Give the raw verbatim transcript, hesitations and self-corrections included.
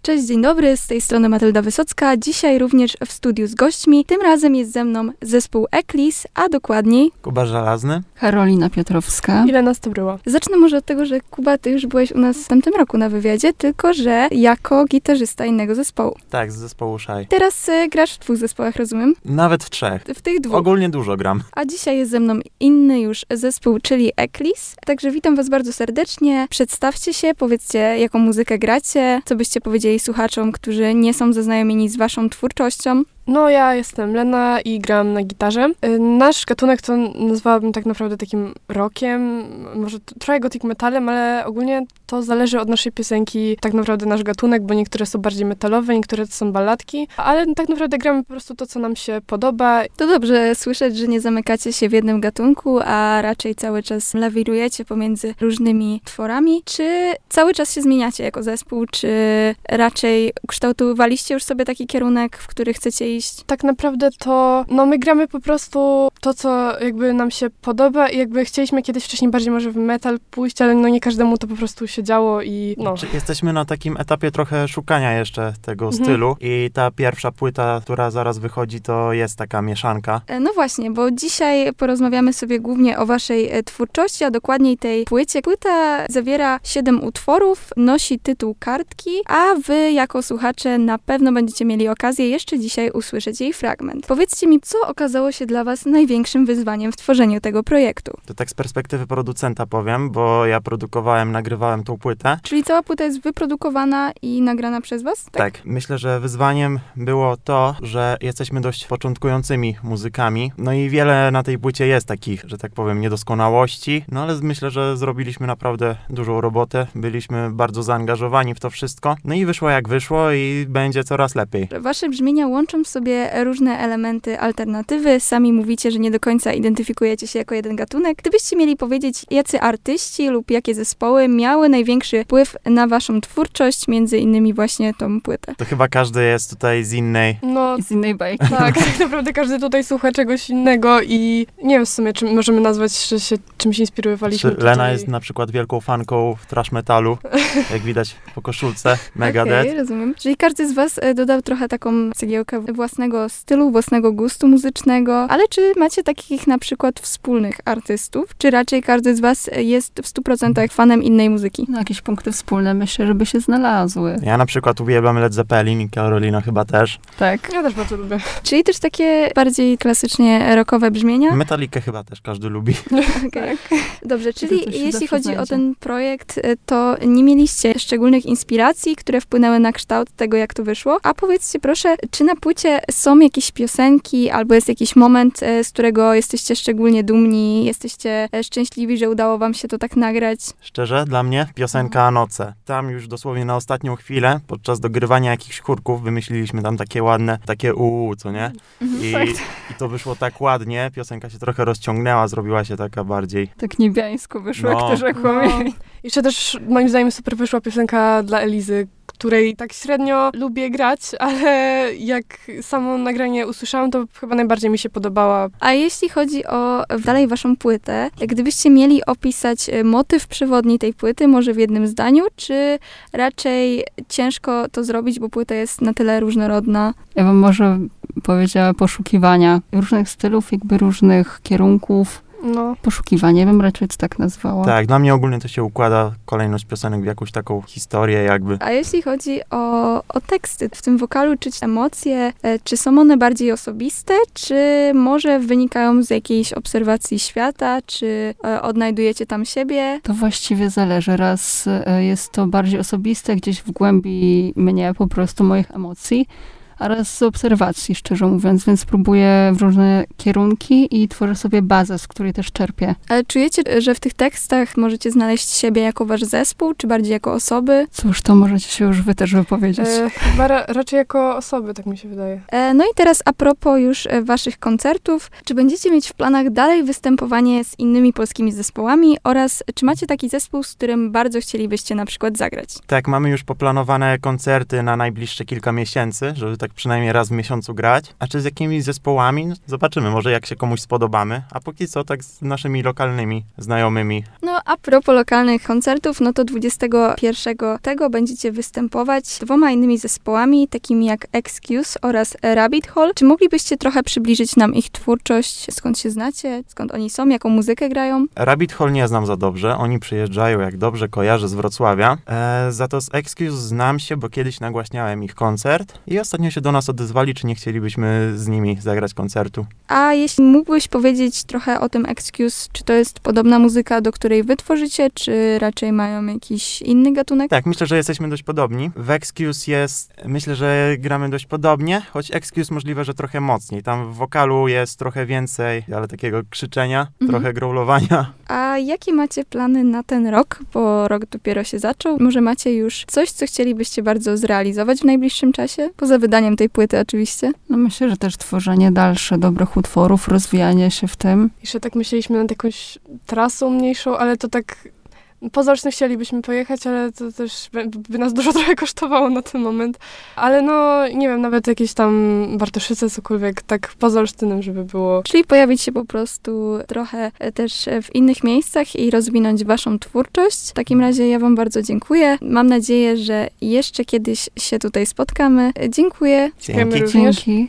Cześć, dzień dobry, z tej strony Matylda Wysocka. Dzisiaj również w studiu z gośćmi. Tym razem jest ze mną zespół Eklis, a dokładniej Kuba Żelazny, Karolina Piotrowska. Ile nas to było? Zacznę może od tego, że Kuba, ty już byłeś u nas w tamtym roku na wywiadzie, tylko że jako gitarzysta innego zespołu. tak, z zespołu Szaj. Teraz y, grasz w dwóch zespołach, rozumiem? Nawet w trzech. W tych dwóch. Ogólnie dużo gram. A dzisiaj jest ze mną inny już zespół, czyli Eklis. Także witam was bardzo serdecznie. Przedstawcie się, powiedzcie, jaką muzykę gracie, co byście powiedzieli słuchaczom, którzy nie są zaznajomieni z waszą twórczością. No, ja jestem Lena i gram na gitarze. Y, Nasz gatunek to nazwałabym tak naprawdę takim rockiem, może t- trochę gothic metalem, ale ogólnie to zależy od naszej piosenki, tak naprawdę nasz gatunek, bo niektóre są bardziej metalowe, niektóre to są balladki, ale tak naprawdę gramy po prostu to, co nam się podoba. To dobrze słyszeć, że nie zamykacie się w jednym gatunku, a raczej cały czas lawirujecie pomiędzy różnymi tworami. Czy cały czas się zmieniacie jako zespół, czy raczej ukształtowaliście już sobie taki kierunek, w który chcecie iść? Tak naprawdę to, no my gramy po prostu to, co jakby nam się podoba i jakby chcieliśmy kiedyś wcześniej bardziej może w metal pójść, ale no nie każdemu to po prostu się działo i no. Czy jesteśmy na takim etapie trochę szukania jeszcze tego Mhm. stylu i ta pierwsza płyta, która zaraz wychodzi, to jest taka mieszanka. E, No właśnie, bo dzisiaj porozmawiamy sobie głównie o waszej e, twórczości, a dokładniej tej płycie. Płyta zawiera siedem utworów, nosi tytuł Kartki, a wy jako słuchacze na pewno będziecie mieli okazję jeszcze dzisiaj usłyszeć jej fragment. Powiedzcie mi, co okazało się dla was największym wyzwaniem w tworzeniu tego projektu? To tak z perspektywy producenta powiem, bo ja produkowałem, nagrywałem tą płytę. Czyli cała płyta jest wyprodukowana i nagrana przez was? Tak, myślę, że wyzwaniem było to, że jesteśmy dość początkującymi muzykami. No i wiele na tej płycie jest takich, że tak powiem, niedoskonałości. No ale myślę, że zrobiliśmy naprawdę dużą robotę. Byliśmy bardzo zaangażowani w to wszystko. No i wyszło jak wyszło i będzie coraz lepiej. Wasze brzmienia łączą w sobie różne elementy alternatywy. Sami mówicie, że nie do końca identyfikujecie się jako jeden gatunek. Gdybyście mieli powiedzieć, jacy artyści lub jakie zespoły miały największy wpływ na waszą twórczość, między innymi właśnie tą płytę? To chyba każdy jest tutaj z innej. No Z innej bajki. tak, tak naprawdę każdy tutaj słucha czegoś innego i nie wiem w sumie, czy możemy nazwać, że się czymś inspirowaliśmy. Czy Lena tutaj. jest na przykład wielką fanką thrash metalu, jak widać po koszulce, Megadeth. Okej, rozumiem. Czyli każdy z was e, dodał trochę taką cegiełkę własnego stylu, własnego gustu muzycznego, ale czy macie takich na przykład wspólnych artystów, czy raczej każdy z was jest w stu procentach fanem innej muzyki? No, jakieś punkty wspólne myślę, żeby się znalazły. Ja na przykład uwielbiam Led Zeppelin i Karolina chyba też. Tak. Ja też bardzo lubię. Czyli też takie bardziej klasycznie rockowe brzmienia? Metalikę chyba też każdy lubi. Okay. Dobrze, czyli to się jeśli zawsze chodzi o znajdzie. ten projekt, y, to nie mieliście szczególnych inspiracji, które wpłynęły na kształt tego, jak to wyszło. A powiedzcie proszę, czy na płycie są jakieś piosenki, albo jest jakiś moment, y, z którego jesteście szczególnie dumni, jesteście y, szczęśliwi, że udało wam się to tak nagrać? Szczerze, dla mnie piosenka Noce. Tam już dosłownie na ostatnią chwilę, podczas dogrywania jakichś chórków, wymyśliliśmy tam takie ładne, takie uuu, co nie? I, I to wyszło tak ładnie, piosenka się trochę rozciągnęła, zrobiła się taka bardziej... Tak niebiańsko wyszło, No. jak to rzekło No. mi. Jeszcze też moim zdaniem super wyszła piosenka dla Elizy, której tak średnio lubię grać, ale jak samo nagranie usłyszałam, to chyba najbardziej mi się podobała. A jeśli chodzi o dalej waszą płytę, gdybyście mieli opisać y, motyw przewodni tej płyty, może w jednym zdaniu, czy raczej ciężko to zrobić, bo płyta jest na tyle różnorodna? Ja bym może powiedziała poszukiwania różnych stylów, jakby różnych kierunków. No. Poszukiwanie bym raczej tak nazwała. Tak, dla mnie ogólnie to się układa kolejność piosenek w jakąś taką historię jakby. A jeśli chodzi o, o teksty, w tym wokalu czuć emocje, e, czy są one bardziej osobiste, czy może wynikają z jakiejś obserwacji świata, czy e, odnajdujecie tam siebie? To właściwie zależy. Raz e, jest to bardziej osobiste, gdzieś w głębi mnie po prostu moich emocji, a raz z obserwacji, szczerze mówiąc, więc próbuję w różne kierunki i tworzę sobie bazę, z której też czerpię. Ale czujecie, że w tych tekstach możecie znaleźć siebie jako wasz zespół, czy bardziej jako osoby? Cóż, to możecie się już wy też wypowiedzieć. E, chyba ra- raczej jako osoby, tak mi się wydaje. E, no i teraz a propos już e, waszych koncertów, czy będziecie mieć w planach dalej występowanie z innymi polskimi zespołami oraz czy macie taki zespół, z którym bardzo chcielibyście na przykład zagrać? Tak, mamy już poplanowane koncerty na najbliższe kilka miesięcy, żeby tak tak przynajmniej raz w miesiącu grać. A czy z jakimiś zespołami? No, zobaczymy, może jak się komuś spodobamy. A póki co tak z naszymi lokalnymi znajomymi. No a propos lokalnych koncertów, no to dwudziestego pierwszego tego będziecie występować z dwoma innymi zespołami, takimi jak Excuse oraz Rabbit Hole. Czy moglibyście trochę przybliżyć nam ich twórczość? Skąd się znacie? Skąd oni są? Jaką muzykę grają? Rabbit Hole nie znam za dobrze. Oni przyjeżdżają, jak dobrze kojarzę, z Wrocławia. E, za to z Excuse znam się, bo kiedyś nagłaśniałem ich koncert i ostatnio się do nas odezwali, czy nie chcielibyśmy z nimi zagrać koncertu. A jeśli mógłbyś powiedzieć trochę o tym Excuse, czy to jest podobna muzyka, do której wy tworzycie, czy raczej mają jakiś inny gatunek? Tak, myślę, że jesteśmy dość podobni. W Excuse jest, myślę, że gramy dość podobnie, choć Excuse możliwe, że trochę mocniej. Tam w wokalu jest trochę więcej, ale takiego krzyczenia, Mhm. trochę growlowania. A jakie macie plany na ten rok? Bo rok dopiero się zaczął. Może macie już coś, co chcielibyście bardzo zrealizować w najbliższym czasie? Poza wydaniem tej płyty oczywiście. No myślę, że też tworzenie dalsze dobrych utworów, rozwijanie się w tym. Jeszcze tak myśleliśmy nad jakąś trasą mniejszą, ale to tak pozornie chcielibyśmy pojechać, ale to też by, by nas dużo trochę kosztowało na ten moment. Ale no, nie wiem, nawet jakieś tam Bartoszyce, cokolwiek, tak poza Olsztynem, żeby było. Czyli pojawić się po prostu trochę też w innych miejscach i rozwinąć waszą twórczość. W takim razie ja wam bardzo dziękuję. Mam nadzieję, że jeszcze kiedyś się tutaj spotkamy. Dziękuję. Dziękujemy Dzięki. również. Dzięki.